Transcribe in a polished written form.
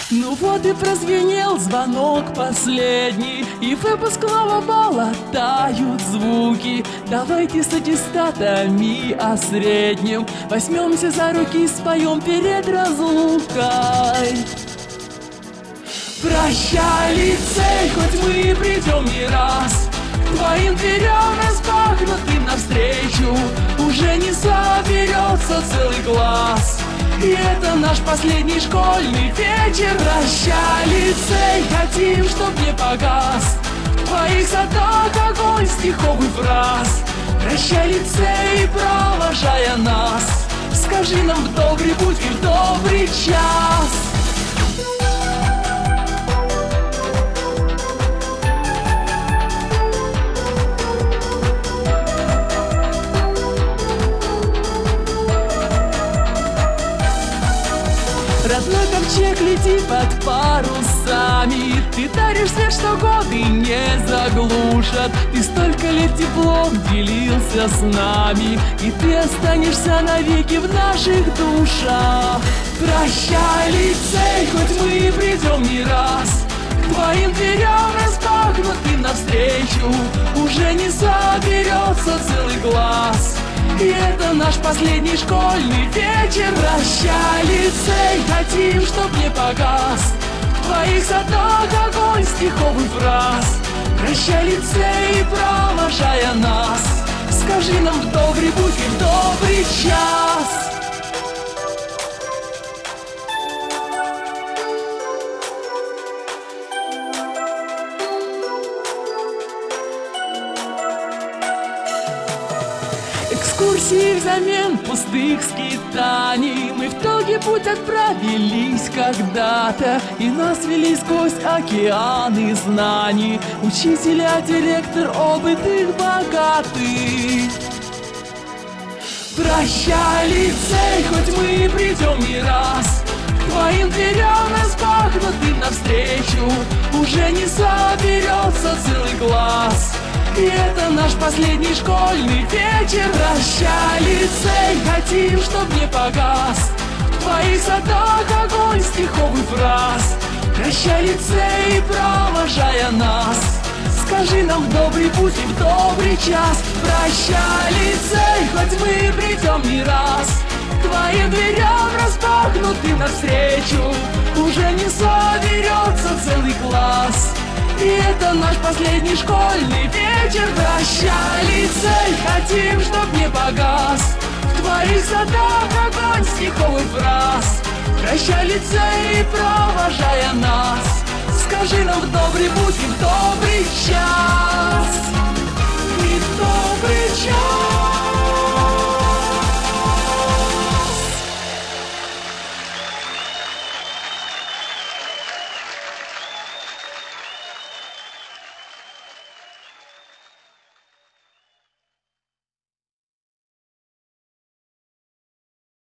Ну вот и прозвенел звонок последний, и выпускного бала тают звуки. Давайте с аттестатами о среднем возьмемся за руки и споем перед разлукой. Прощай, лицей, хоть мы и придем не раз, к твоим дверям распахнутым навстречу уже не соберется целый класс. И это наш последний школьный вечер. Прощай, лицей, хотим, чтоб не погас в твоих садах огонь стихов и фраз. Прощай, лицей, провожая нас, скажи нам в добрый путь и в добрый час. Родной ковчег лети под парусами, ты даришь свет, что годы не заглушат. Ты столько лет теплом делился с нами, и ты останешься навеки в наших душах. Прощай, лицей, хоть мы и придем не раз, к твоим дверям распахнутым навстречу уже не соберется целый класс. И это наш последний школьный вечер. Прощай, лицей, хотим, чтоб не погас в твоих садах огонь стихов и фраз. Прощай, лицей, провожая нас, скажи нам в добрый путь и в добрый час. Экскурсии взамен пустых скитаний, мы в долгий путь отправились когда-то, и нас вели сквозь океаны знаний учителя, директор, опыт их богатый. Прощай, лицей, хоть мы и придем не раз, к твоим дверям распахнутым навстречу уже не соберется целый класс. И это наш последний школьный вечер. Прощай, лицей, хотим, чтоб не погас в твоих садах огонь стихов и фраз. Прощай, лицей, провожая нас, скажи нам в добрый путь и в добрый час. Прощай, лицей, хоть мы и придем не раз, к твоим дверям распахнутым навстречу уже не соберется целый класс. И это наш последний школьный вечер. Прощай, лицей, хотим, чтоб не погас в твоих садах огонь стихов и фраз. Прощай, лицей, провожая нас, скажи нам в добрый путь и в добрый час. И в добрый час.